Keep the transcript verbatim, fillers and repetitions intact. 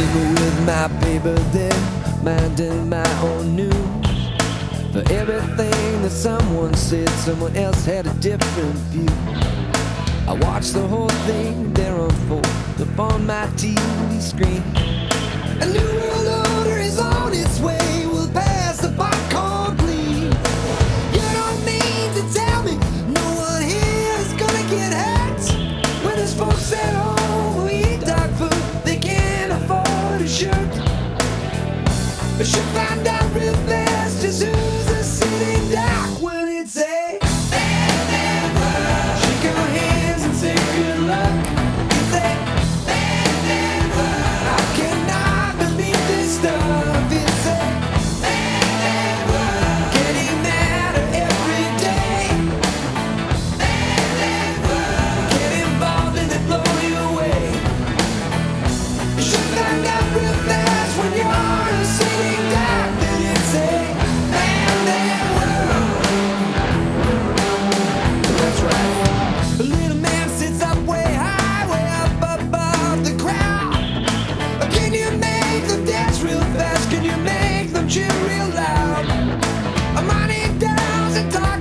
Sitting with my paper there, minding my own news. For everything that someone said, someone else had a different view. I watched the whole thing there unfold upon my T V screen. A new world order is on its way, we'll pass the popcorn, please. You don't mean to tell me no one here is gonna get hurt when there's folks at home who eat dog food they can't afford a shirt. But she'll find out real fast just who's a sitting duck when it's a bad, bad world. Shake your hands and say good luck. It's a bad, bad world. I cannot believe this stuff. It's a bad, bad world. Getting madder every day. Bad, bad world. Get involved and they blow you away. You should find out real fast when you're a sitting duck that it's a bad, bad world. That's right. The little man sits up way high, way up above the crowd. Can you make them dance real fast? Can you make them cheer real loud? Money down and talk.